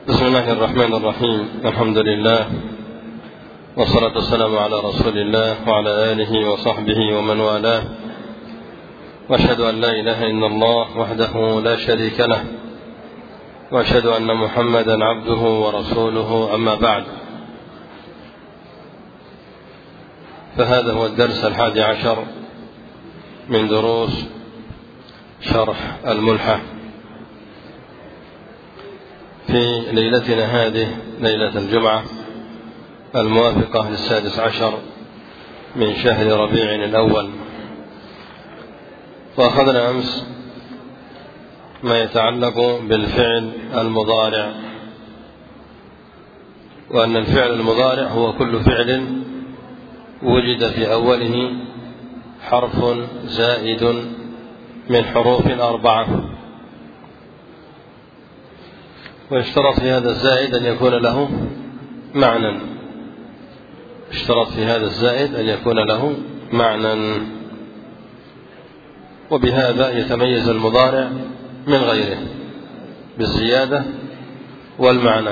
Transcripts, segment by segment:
بسم الله الرحمن الرحيم. الحمد لله والصلاة والسلام على رسول الله وعلى آله وصحبه ومن والاه، وأشهد أن لا إله إلا الله وحده لا شريك له، وأشهد أن محمدا عبده ورسوله. أما بعد، فهذا هو الدرس 11 من دروس شرح الملحة في ليلتنا هذه، ليلة الجمعة الموافقة 16 من شهر ربيع الأول. وأخذنا أمس ما يتعلق بالفعل المضارع، وأن الفعل المضارع هو كل فعل وجد في أوله حرف زائد من حروف 4، ويشترط في هذا الزائد أن يكون له معنى، اشترط في هذا الزائد أن يكون له معنى، وبهذا يتميز المضارع من غيره بالزيادة والمعنى.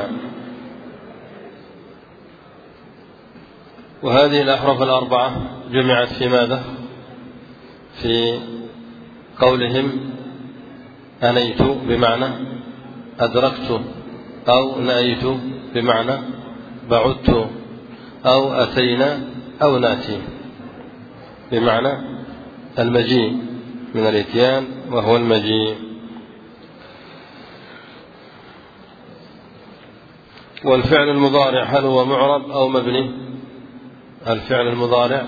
وهذه الأحرف 4 جمعت في ماذا؟ في قولهم أنيت بمعنى أدركت، أو نأيت بمعنى بعدت، أو أتينا أو ناتي بمعنى المجيء، من الإتيان وهو المجيء. والفعل المضارع هل هو معرب أو مبني؟ الفعل المضارع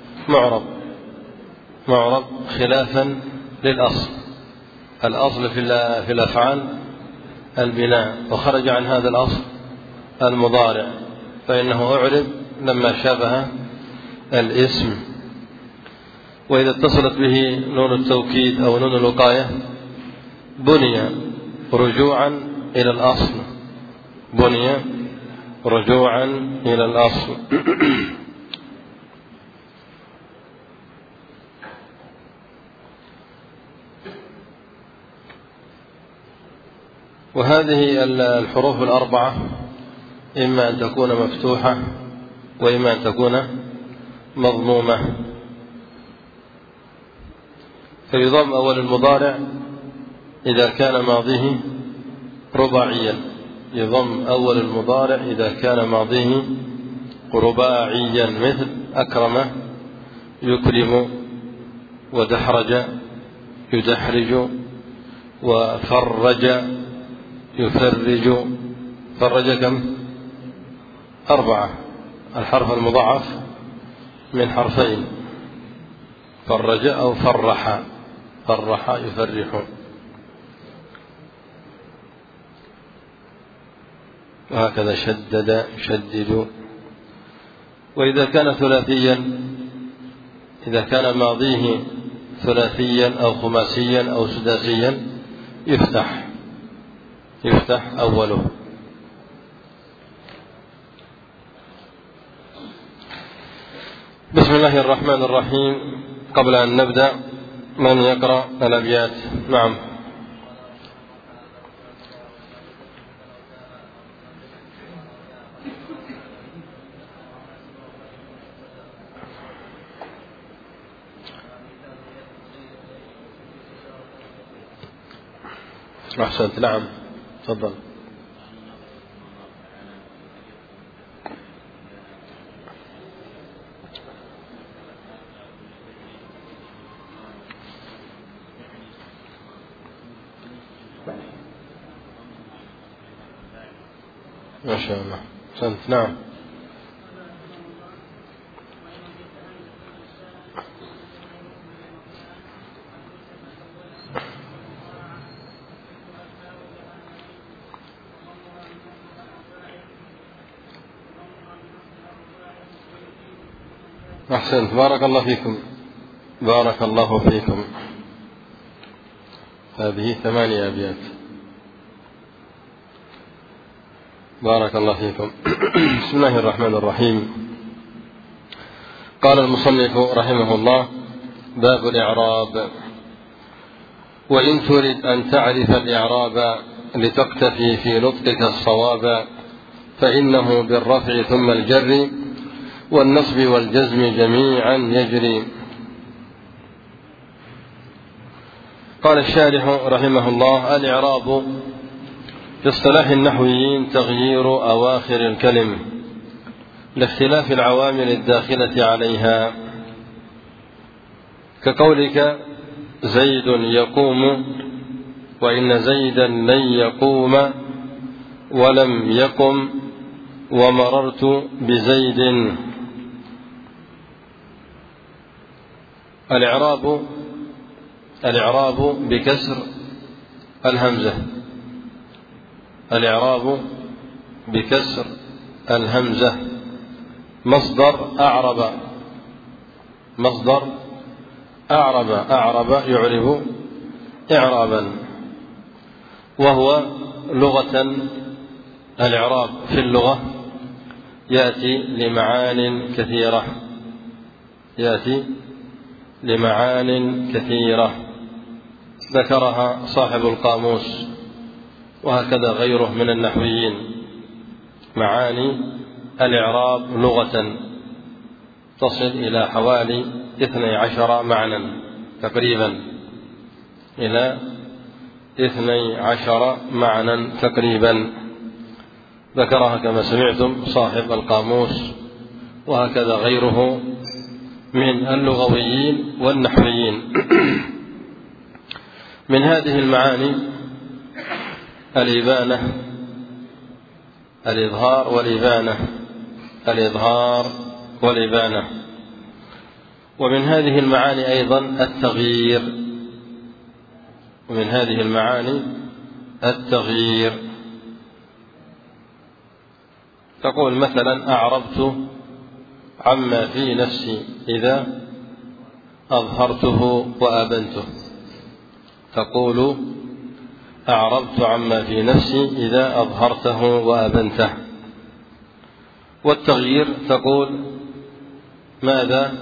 معرب خلافا للأصل. الأصل في الأفعال البناء، وخرج عن هذا الأصل المضارع، فإنه أعرب لما شابه الاسم. وإذا اتصلت به نون التوكيد أو نون الوقاية بني رجوعا إلى الأصل، بني رجوعا إلى الأصل. وهذه الحروف 4 إما أن تكون مفتوحة وإما أن تكون مضمومة. فيضم أول المضارع إذا كان ماضيه رباعيا، يضم أول المضارع إذا كان ماضيه رباعيا، مثل أكرم يكرم، ودحرج يدحرج، وفرج يفرج. فرج كم؟ 4. الحرف المضاعف من حرفين، فرج أو فرح، فرح يفرح. وهكذا شدد يشدد. وإذا كان ثلاثيا، إذا كان ماضيه ثلاثيا أو خماسيا أو سداسيا يفتح أوله. بسم الله الرحمن الرحيم. قبل أن نبدأ، من يقرأ الأبيات؟ نعم. أحسنت. نعم، تفضل. ما شاء الله، أحسنت. نعم. أحسنت، بارك الله فيكم، بارك الله فيكم. هذه 8 أبيات، بارك الله فيكم. بسم الله الرحمن الرحيم. قال المصنف رحمه الله: باب الإعراب. وإن ترد أن تعرف الإعراب لتقتفي في نطقك الصواب، فإنه بالرفع ثم الجر والنصب والجزم جميعا يجري. قال الشارح رحمه الله: الإعراب في اصطلاح النحويين تغيير أواخر الكلم لاختلاف العوامل الداخلة عليها، كقولك زيد يقوم، وإن زيدا لن يقوم ولم يقم، ومررت بزيد. الإعراب بكسر الهمزة، الإعراب بكسر الهمزة مصدر أعرب يعرب إعرابا، وهو لغة الإعراب في اللغة يأتي لمعان كثيرة ذكرها صاحب القاموس وهكذا غيره من النحويين. معاني الإعراب لغة تصل إلى حوالي 12 معنى تقريبا، إلى 12 معنى تقريبا ذكرها كما سمعتم صاحب القاموس وهكذا غيره من اللغويين والنحويين. من هذه المعاني الإبانة، الإظهار والإبانة، ومن هذه المعاني أيضا التغيير، تقول مثلا أعربت عما في نفسي إذا أظهرته وأبنته، تقول أعربت عما في نفسي إذا أظهرته وأبنته. والتغيير تقول ماذا؟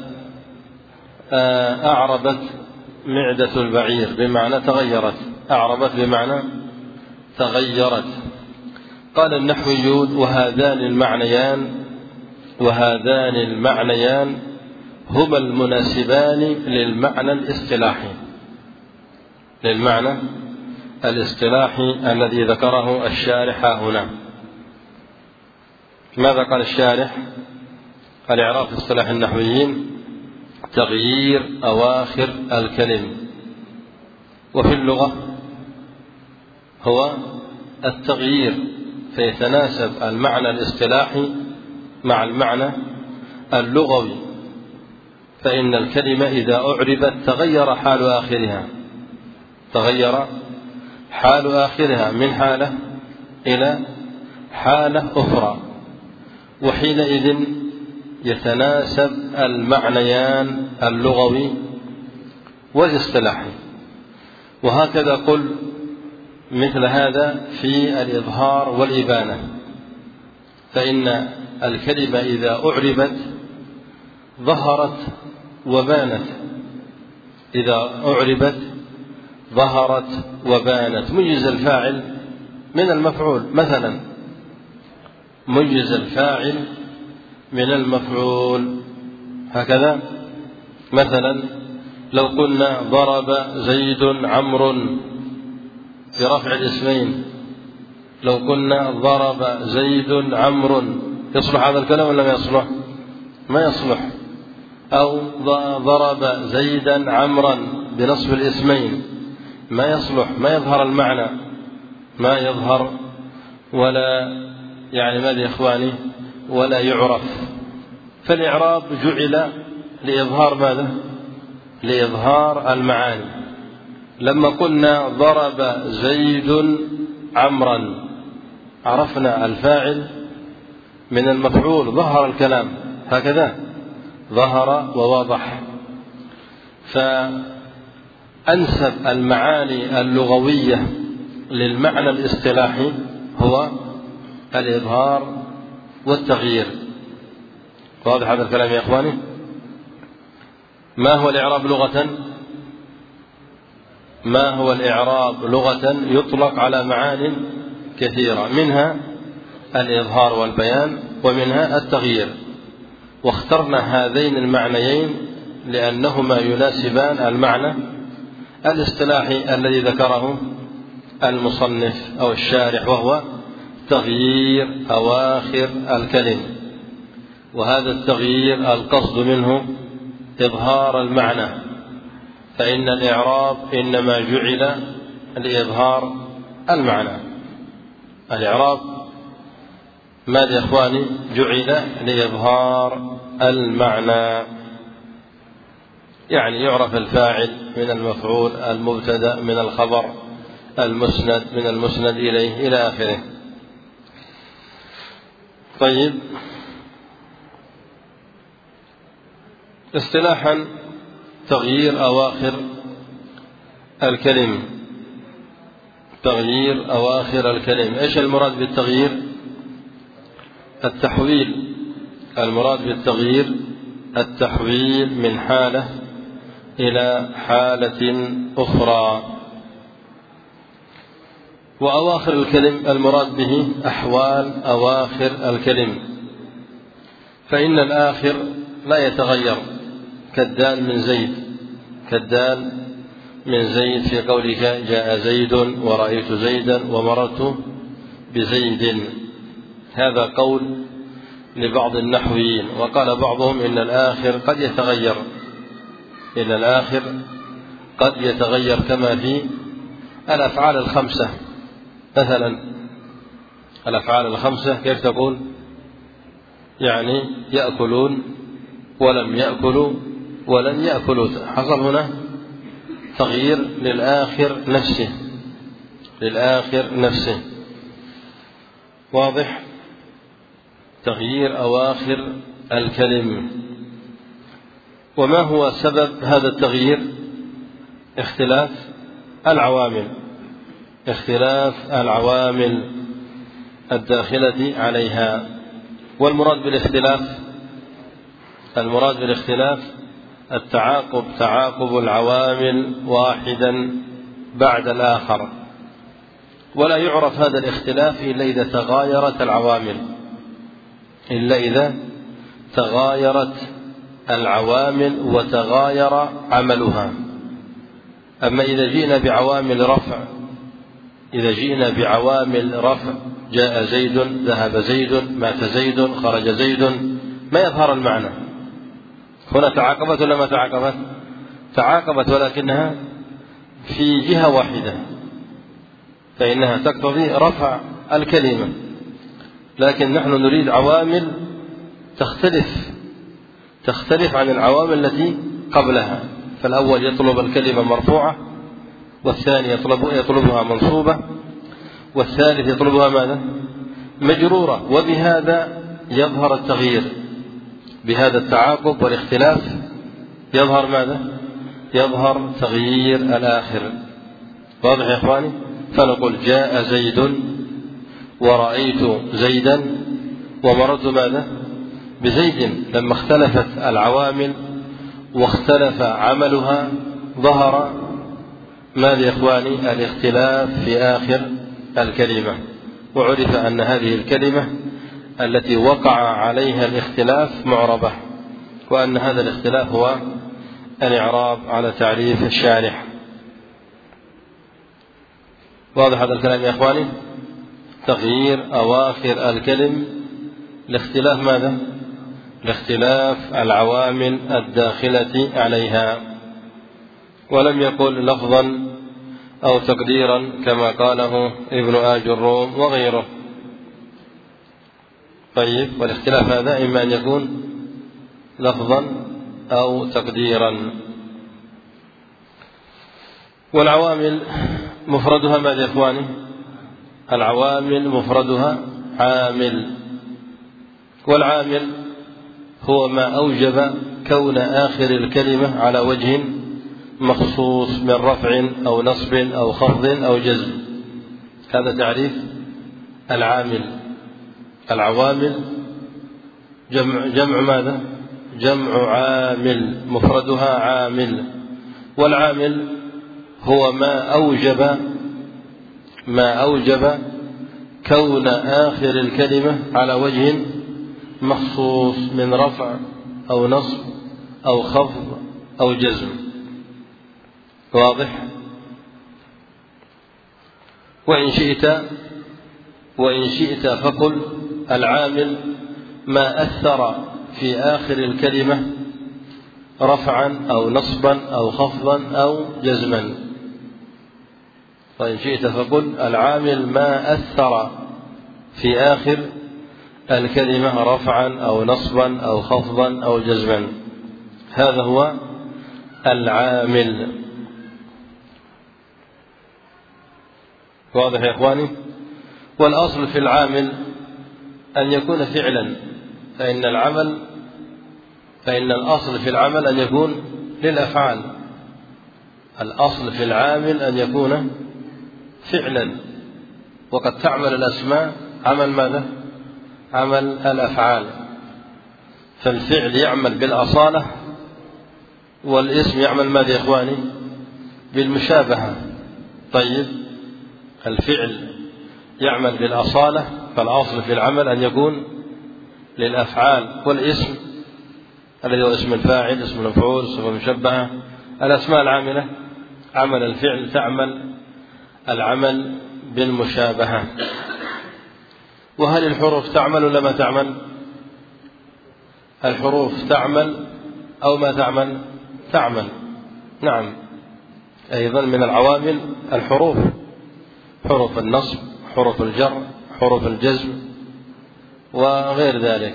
أعربت معدة البعير بمعنى تغيرت، أعربت بمعنى تغيرت. قال النحويون: وهذان المعنيان هما المناسبان للمعنى الاصطلاحي الذي ذكره الشارح هنا. ماذا قال الشارح؟ الإعراب في اصطلاح النحويين تغيير أواخر الكلم، وفي اللغة هو التغيير، فيتناسب المعنى الاصطلاحي مع المعنى اللغوي، فإن الكلمة إذا أعربت تغير حال آخرها من حالة إلى حالة أخرى، وحينئذ يتناسب المعنيان اللغوي والاصطلاحي. وهكذا قل مثل هذا في الإظهار والإبانة، فإن الكلمة إذا أعربت ظهرت وبانت، ميز الفاعل من المفعول، مثلا ميز الفاعل من المفعول هكذا. مثلا لو قلنا ضرب زيد عمرو برفع الاسمين، لو قلنا ضرب زيد عمرو، يصلح هذا الكلام ولا ما يصلح؟ ما يصلح. أو ضرب زيدا عمرا بنصب الاسمين، ما يصلح، ما يظهر المعنى، ما يظهر ولا ماذا يا إخواني ولا يعرف. فالإعراب جعل لإظهار ماذا؟ لإظهار المعاني. لما قلنا ضرب زيد عمرا عرفنا الفاعل من المفعول، ظهر الكلام هكذا، ظهر ووضح. فأنسب المعاني اللغوية للمعنى الاصطلاحي هو الإظهار والتغيير. واضح هذا الكلام يا إخواني؟ ما هو الإعراب لغة؟ ما هو الإعراب لغة يطلق على معان كثيرة، منها الإظهار والبيان ومنها التغيير، واخترنا هذين المعنيين لأنهما يناسبان المعنى الاصطلاحي الذي ذكره المصنف أو الشارح، وهو تغيير أواخر الكلم. وهذا التغيير القصد منه إظهار المعنى، فإن الإعراب إنما جعل لإظهار المعنى. الإعراب ماذا يا إخواني؟ جعل لإظهار المعنى، يعني يعرف الفاعل من المفعول، المبتدأ من الخبر، المسند من المسند إليه، إلى آخره. طيب، اصطلاحا تغيير أواخر الكلم. تغيير أواخر الكلم، إيش المراد بالتغيير؟ التحويل. المراد بالتغيير التحويل من حالة إلى حالة أخرى. وأواخر الكلم المراد به أحوال أواخر الكلم، فإن الآخر لا يتغير، كالدال من زيد، كالدال من زيد في قولك جاء زيد ورأيت زيدا ومررت بزيد. هذا قول لبعض النحويين، وقال بعضهم إن الآخر قد يتغير، إن الآخر قد يتغير كما في الأفعال الخمسة. مثلا الأفعال الخمسة كيف تقول؟ يعني يأكلون ولم يأكلوا ولن يأكلوا، حصل هنا تغيير للآخر نفسه، للآخر نفسه. واضح؟ تغيير أواخر الكلم. وما هو سبب هذا التغيير؟ اختلاف العوامل، اختلاف العوامل الداخلة عليها. والمراد بالاختلاف، المراد بالاختلاف التعاقب، تعاقب العوامل واحدا بعد الآخر. ولا يعرف هذا الاختلاف إلا إذا تغايرت العوامل، إلا إذا تغايرت العوامل وتغاير عملها. أما إذا جئنا بعوامل رفع، إذا جئنا بعوامل رفع جاء زيد، ذهب زيد، مات زيد، خرج زيد، ما يظهر المعنى. هنا تعاقبت ولا ما تعاقبت؟ تعاقبت، ولكنها في جهة واحدة، فإنها تقتضي رفع الكلمة. لكن نحن نريد عوامل تختلف عن العوامل التي قبلها. فالأول يطلب الكلمة مرفوعة، والثاني يطلبها منصوبة، والثالث يطلبها ماذا؟ مجرورة. وبهذا يظهر التغيير، بهذا التعاقب والاختلاف يظهر ماذا؟ يظهر تغيير الآخر. واضح يا إخواني؟ فنقول جاء زيد ورأيت زيدا ومررت ماذا؟ بزيد. لما اختلفت العوامل واختلف عملها ظهر ماذا يا إخواني؟ الاختلاف في آخر الكلمة. وعرف أن هذه الكلمة التي وقع عليها الاختلاف معربة، وأن هذا الاختلاف هو الإعراب على تعريف الشارح. واضح هذا الكلام يا إخواني؟ تغيير أواخر الكلم لاختلاف ماذا؟ لاختلاف العوامل الداخلة عليها. ولم يقل لفظا أو تقديرا كما قاله ابن آجروم وغيره. طيب، والاختلاف هذا إما أن يكون لفظا أو تقديرا. والعوامل مفردها ماذا يا إخواني؟ العوامل مفردها عامل، والعامل هو ما أوجب كون آخر الكلمة على وجه مخصوص من رفع أو نصب أو خفض أو جزم. هذا تعريف العامل. العوامل جمع ماذا؟ جمع عامل، مفردها عامل. والعامل هو ما أوجب كون آخر الكلمة على وجه مخصوص من رفع أو نصب أو خفض أو جزم. واضح؟ وإن شئت فقل العامل ما أثر في آخر الكلمة رفعا أو نصبا أو خفضا أو جزما. وإن شئت فقل العامل ما أثر في آخر الكلمة رفعا أو نصبا أو خفضا أو جزما، هذا هو العامل. واضح يا إخواني؟ والأصل في العامل أن يكون فعلا، فإن الأصل في العمل أن يكون للأفعال. الأصل في العامل أن يكون فعلا، وقد تعمل الأسماء عمل ماذا؟ عمل الأفعال. فالفعل يعمل بالأصالة، والاسم يعمل ماذا يا إخواني؟ بالمشابهة. طيب، الفعل يعمل بالأصالة، فالأصل في العمل أن يكون للأفعال، والاسم الذي هو اسم الفاعل، اسم المفعول، صفة مشبهة، الأسماء العاملة عمل الفعل تعمل العمل بالمشابهة. وهل الحروف تعمل ولا ما تعمل؟ الحروف تعمل أو ما تعمل؟ تعمل، نعم. أيضا من العوامل الحروف، حروف النصب، حروف الجر، حروف الجزم وغير ذلك.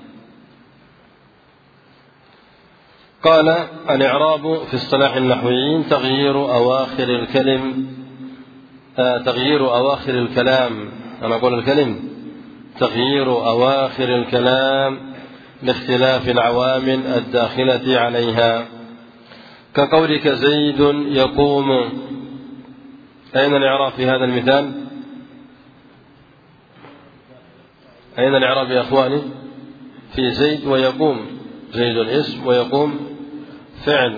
قال: الإعراب في اصطلاح النحويين تغيير أواخر الكلام، أنا أقول الكلم، تغيير أواخر الكلام لاختلاف العوامل الداخلة عليها، كقولك زيد يقوم. أين الإعراب في هذا المثال؟ أين الإعراب يا أخواني؟ في زيد ويقوم. زيد اسم ويقوم فعل.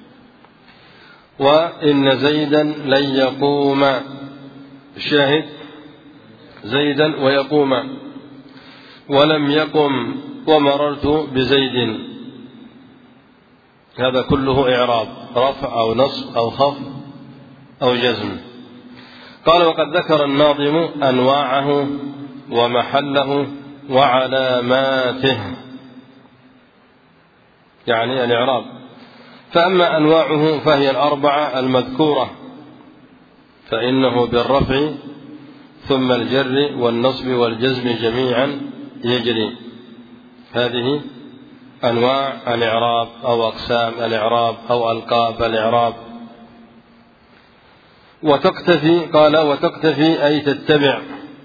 وإن زيدا لن يقوم، الشاهد زيدا ويقوم. ولم يقم ومررت بزيد، هذا كله إعراب، رفع أو نصب أو خفض أو جزم. قال: وقد ذكر الناظم أنواعه ومحله وعلاماته، يعني الإعراب. فأما أنواعه فهي الأربعة المذكورة، فإنه بالرفع ثم الجر والنصب والجزم جميعا يجري. هذه أنواع الإعراب أو أقسام الإعراب أو ألقاب الإعراب. وتقتفي، قال: وتقتفي أي تتبع.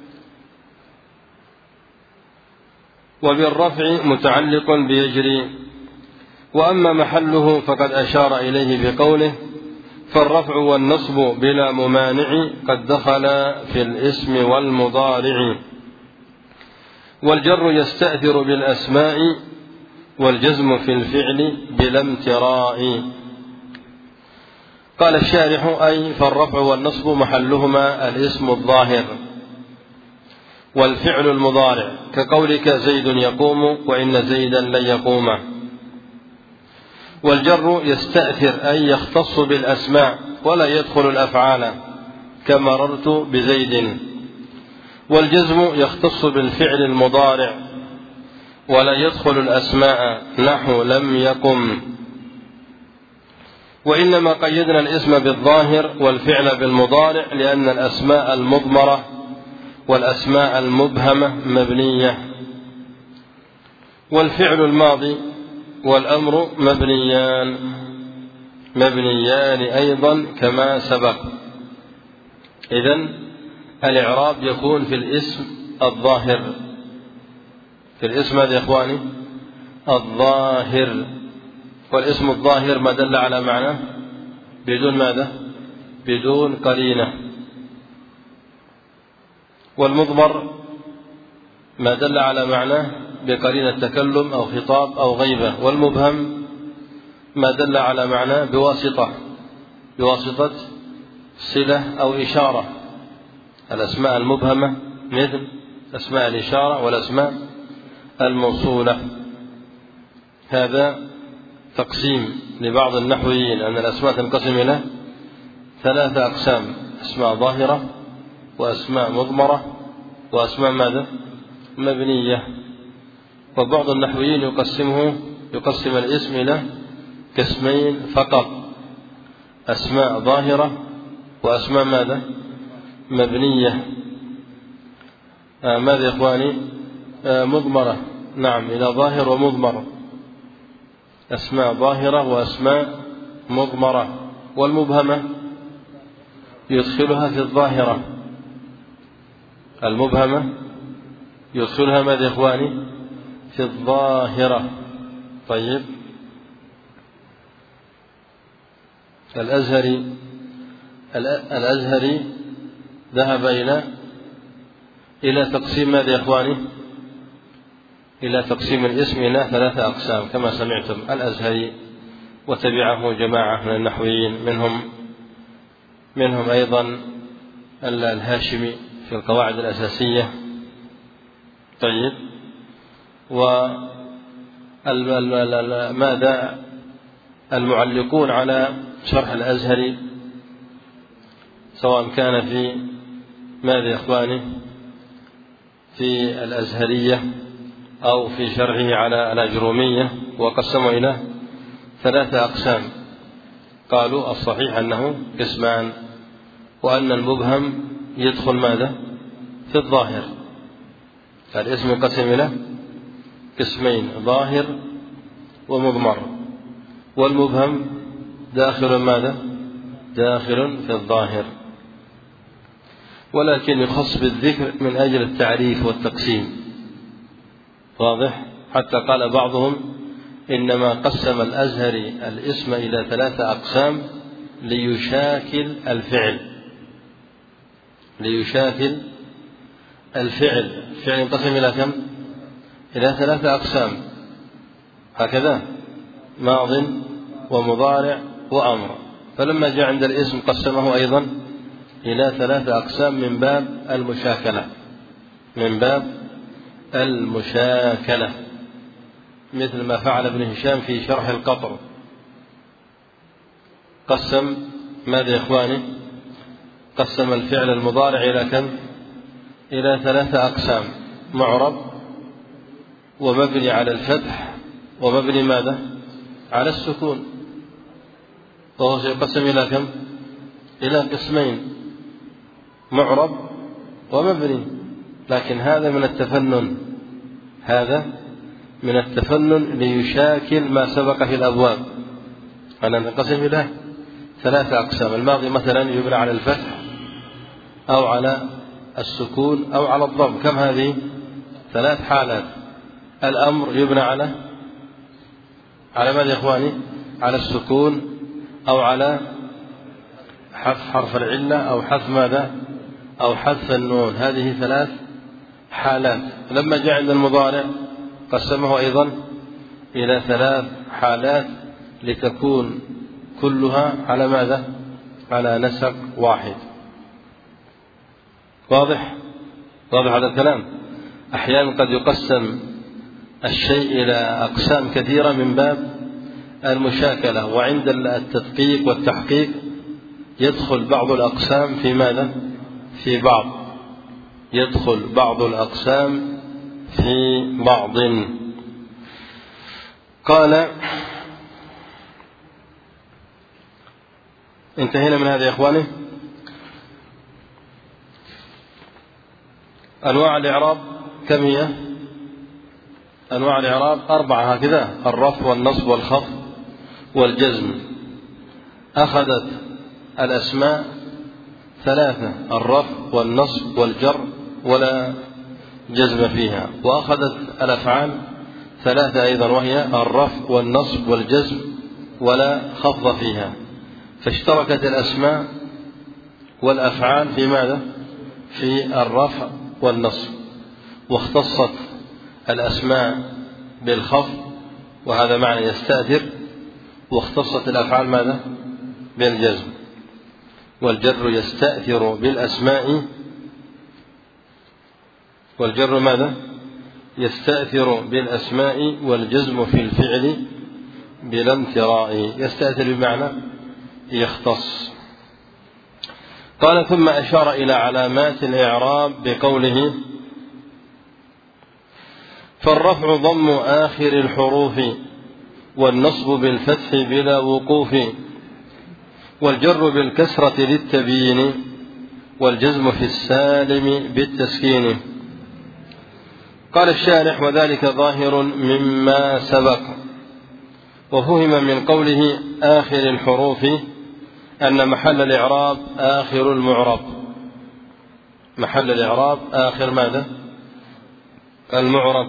وبالرفع متعلق بيجري. وأما محله فقد أشار إليه بقوله: فالرفع والنصب بلا ممانع قد دخل في الاسم والمضارع، والجر يستأثر بالأسماء، والجزم في الفعل بلا امتراء. قال الشارح: أي فالرفع والنصب محلهما الاسم الظاهر والفعل المضارع، كقولك زيد يقوم وإن زيدا لن يقوم. والجر يستأثر أي يختص بالأسماء ولا يدخل الأفعال، كمررت بزيد. والجزم يختص بالفعل المضارع ولا يدخل الأسماء، نحو لم يقم. وإنما قيدنا الاسم بالظاهر والفعل بالمضارع لأن الأسماء المضمرة والأسماء المبهمة مبنية، والفعل الماضي والأمر مبنيان أيضا كما سبق. إذن الإعراب يكون في الاسم الظاهر، في الاسم هذا يا إخواني الظاهر. والاسم الظاهر ما دل على معنى بدون ماذا؟ بدون قرينة. والمضمر ما دل على معنى بقرينة تكلم أو خطاب أو غيبة. والمبهم ما دل على معنى بواسطة صلة أو إشارة. الأسماء المبهمة مثل أسماء الإشارة والأسماء الموصولة. هذا تقسيم لبعض النحويين أن الأسماء تنقسم إلى 3 أقسام: أسماء ظاهرة، وأسماء مضمرة، وأسماء ماذا؟ مبنية. وبعض النحويين يقسم الاسم إلى قسمين فقط: أسماء ظاهرة وأسماء ماذا؟ مبنية. ماذا يا إخواني؟ مضمرة. نعم، إلى ظاهر ومضمر. أسماء ظاهرة وأسماء مضمرة. والمبهمة يدخلها في الظاهرة. المبهمة يدخلها ماذا يا إخواني؟ في الظاهرة. طيب، الأزهري ذهب إلى تقسيم ماذا يا إخواني؟ إلى تقسيم الاسم إلى 3 أقسام كما سمعتم. الأزهري وتبعه جماعة من النحويين، منهم أيضا الهاشمي في القواعد الأساسية. طيب، وماذا المعلقون على شرح الأزهري سواء كان في ماذا يا إخواني؟ في الأزهرية أو في شرحه على الأجرومية، وقسموا إلى 3 أقسام. قالوا الصحيح أنه قسمان، وأن المبهم يدخل ماذا؟ في الظاهر. الاسم ينقسم إلى قسمين: ظاهر ومضمر. والمبهم داخل ماذا؟ داخل في الظاهر، ولكن يخص بالذكر من أجل التعريف والتقسيم. واضح؟ حتى قال بعضهم إنما قسم الأزهري الاسم إلى 3 أقسام ليشاكل الفعل. الفعل ينقسم إلى كم؟ إلى 3 أقسام هكذا: ماض ومضارع وأمر. فلما جاء عند الاسم قسمه أيضا إلى 3 أقسام من باب المشاكلة، مثل ما فعل ابن هشام في شرح القطر. قسم ماذا يا إخواني؟ قسم الفعل المضارع إلى كم؟ إلى 3 أقسام: معرب، ومبني على الفتح، ومبني ماذا؟ على السكون. وهو سيقسم إلى كم؟ إلى قسمين: معرب ومبني. لكن هذا من التفنن ليشاكل ما سبق في الأبواب. أنا ننقسم إلى 3 أقسام: الماضي مثلا يبنى على الفتح أو على السكون أو على الضم. كم هذه؟ 3 حالات. الأمر يبنى على ماذا يا إخواني؟ على السكون أو على حذف حرف العلة أو حذف ماذا؟ أو حذف النون. هذه 3 حالات. لما جاء عند المضارع قسمه أيضا إلى 3 حالات لتكون كلها على ماذا؟ على نسق واحد. واضح هذا الكلام؟ أحيانا قد يقسم الشيء إلى أقسام كثيرة من باب المشاكلة، وعند التدقيق والتحقيق يدخل بعض الأقسام في ماذا؟ في بعض. يدخل بعض الأقسام في بعض. قال: انتهينا من هذا يا إخواني. أنواع الإعراب كم هي؟ أنواع الإعراب 4 هكذا: الرفع والنصب والخفض والجزم. أخذت الأسماء 3: الرفع والنصب والجر ولا جزم فيها. وأخذت الأفعال 3 أيضا، وهي الرفع والنصب والجزم ولا خفض فيها. فاشتركت الأسماء والأفعال في ماذا؟ في الرفع والنصب. واختصت الأسماء بالخفض، وهذا معنى يستأثر. واختصت الأفعال ماذا؟ بالجزم. والجر يستأثر بالأسماء، والجر ماذا؟ يستأثر بالأسماء، والجزم في الفعل بلا امتراء. يستأثر بمعنى يختص. قال ثم أشار إلى علامات الإعراب بقوله فالرفع ضم آخر الحروف، والنصب بالفتح بلا وقوف، والجر بالكسرة للتبيين، والجزم في السالم بالتسكين. قال الشارح وذلك ظاهر مما سبق. وفهم من قوله آخر الحروف أن محل الإعراب آخر المعرب. محل الإعراب آخر ماذا؟ المعرب.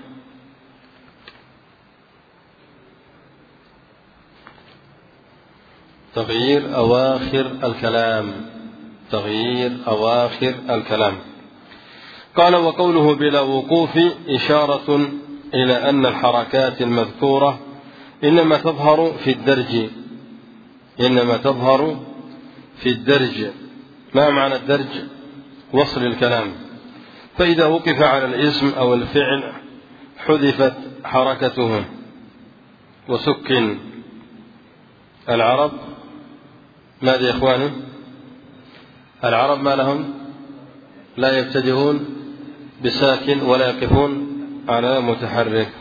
تغيير أواخر الكلام، تغيير أواخر الكلام. قال وقوله بلا وقوف إشارة إلى أن الحركات المذكورة إنما تظهر في الدرج، إنما تظهر في الدرج. ما معنى الدرج؟ وصل الكلام. فإذا وقف على الاسم أو الفعل حذفت حركته وسكن. العرب ماذا يا إخواني؟ العرب ما لهم؟ لا يبتدئون بساكن ولا يقفون على متحرك.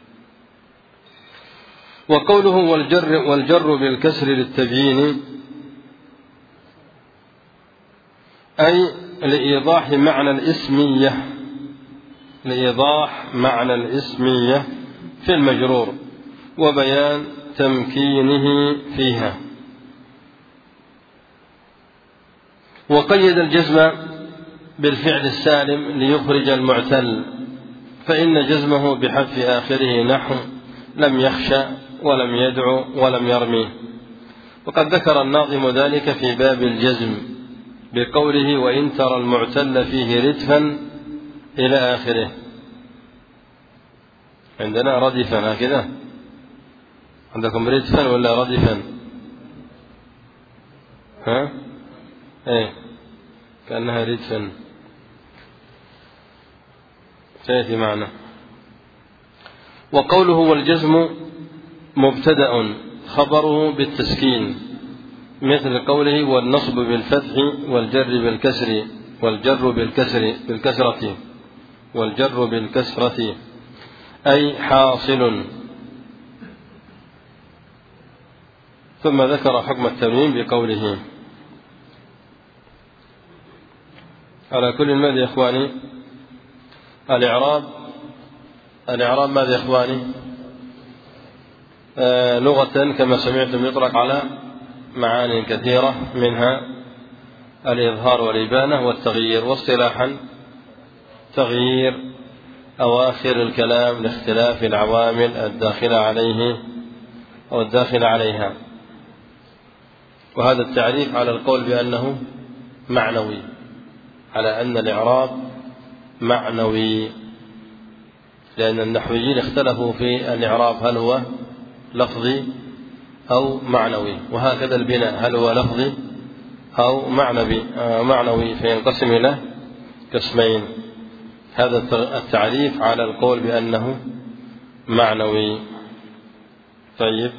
وقوله والجر بالكسر للتبيين أي لإيضاح معنى الإسمية، لإيضاح معنى الإسمية في المجرور وبيان تمكينه فيها. وقيد الجزم بالفعل السالم ليخرج المعتل، فإن جزمه بحذف آخره نحو لم يخشى ولم يدعو ولم يرمي. وقد ذكر الناظم ذلك في باب الجزم بقوله وإن ترى المعتل فيه ردفا إلى آخره. عندنا ردفا هكذا، عندكم ردفا ولا ردفا؟ ها؟ ايه كأنها ردفا سيأتي معنا. وقوله والجزم مبتدأ خبره بالتسكين، مثل قوله والنصب بالفتح والجر بالكسر والجر بالكسرة أي حاصل. ثم ذكر حكم التنوين بقوله. على كل ماذا يا إخواني؟ الإعراب ماذا يا إخواني؟ لغة كما سمعتم يطلق على معاني كثيرة، منها الإظهار والإبانة والتغيير، واصطلاحا تغيير أواخر الكلام لاختلاف العوامل الداخلة عليه أو الداخلة عليها. وهذا التعريف على القول بأنه معنوي، على أن الإعراب معنوي، لأن النحويين اختلفوا في الإعراب هل هو لفظي أو معنوي، وهكذا البناء هل هو لفظي أو معنوي، فينقسم إلى قسمين. هذا التعريف على القول بأنه معنوي. طيب،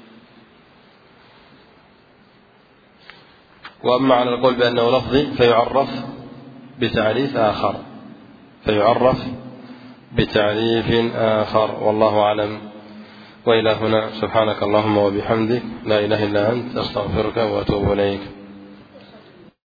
وأما على القول بأنه لفظي فيعرف بتعريف آخر والله أعلم. وإلى هنا سبحانك اللهم وبحمدك لا إله إلا أنت أستغفرك وأتوب إليك.